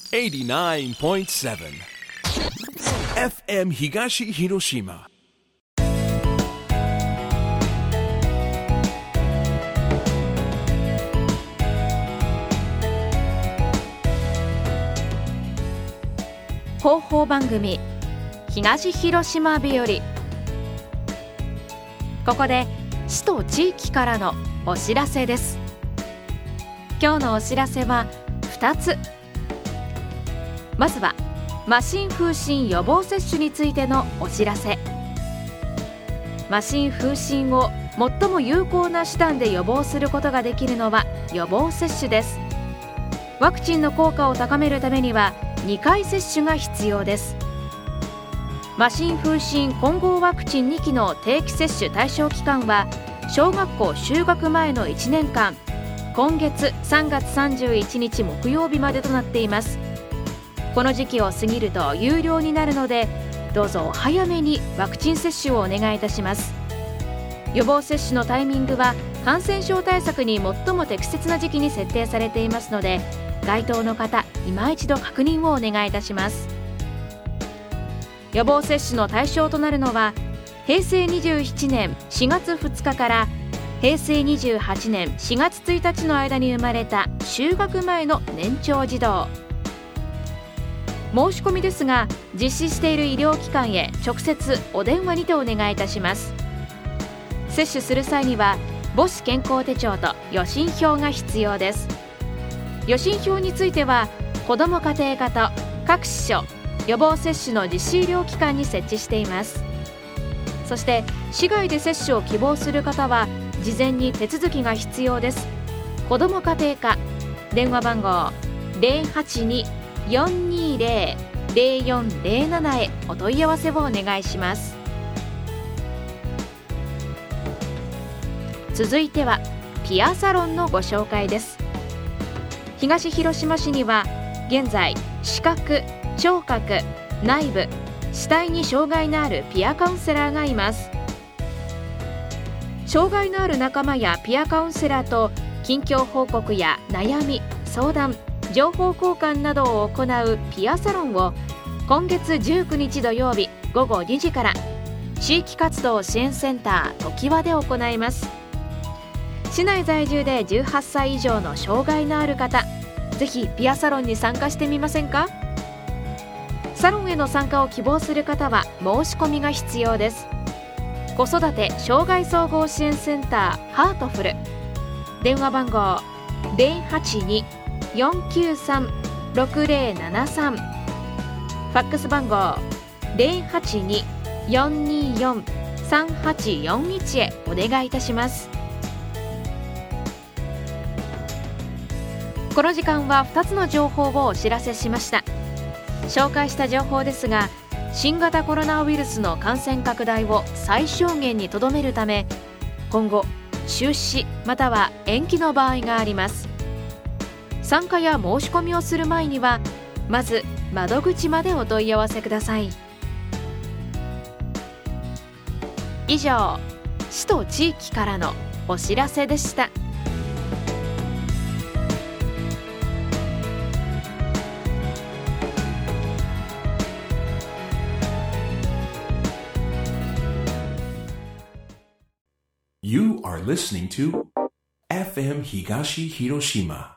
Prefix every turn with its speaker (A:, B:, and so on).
A: 89.7 FM 東広島。
B: 広報番組東広島日和。ここで市と地域からのお知らせです。今日のお知らせは2つ。まずは麻疹風疹予防接種についてのお知らせ。麻疹風疹を最も有効な手段で予防することができるのは予防接種です。ワクチンの効果を高めるためには2回接種が必要です。麻疹風疹混合ワクチン2期の定期接種対象期間は小学校就学前の1年間、今月3月31日木曜日までとなっています。この時期を過ぎると有料になるので、どうぞ早めにワクチン接種をお願いいたします。予防接種のタイミングは感染症対策に最も適切な時期に設定されていますので、該当の方、今一度確認をお願いいたします。予防接種の対象となるのは、平成27年4月2日から平成28年4月1日の間に生まれた就学前の年長児童。申し込みですが、実施している医療機関へ直接お電話にてお願いいたします。接種する際には母子健康手帳と予診票が必要です。予診票については子ども家庭課と各市所予防接種の実施医療機関に設置しています。そして市外で接種を希望する方は事前に手続きが必要です。子ども家庭課電話番号 082-420-0407 へお問い合わせをお願いします。続いてはピアサロンのご紹介です。東広島市には現在視覚、聴覚、内部、視体に障害のあるピアカウンセラーがいます。障害のある仲間やピアカウンセラーと近況報告や悩み、相談、情報交換などを行うピアサロンを今月19日土曜日午後2時から地域活動支援センターときわで行います。市内在住で18歳以上の障害のある方、ぜひピアサロンに参加してみませんか？サロンへの参加を希望する方は申し込みが必要です。子育て障害総合支援センターハートフル電話番号 082-493-6073 ファックス番号 082-424-3841 へお願いいたします。この時間は2つの情報をお知らせしました。紹介した情報ですが、新型コロナウイルスの感染拡大を最小限にとどめるため、今後中止または延期の場合があります。参加や申し込みをする前にはまず窓口までお問い合わせください。以上、市と地域からのお知らせでした。
A: You are listening to FM 東広島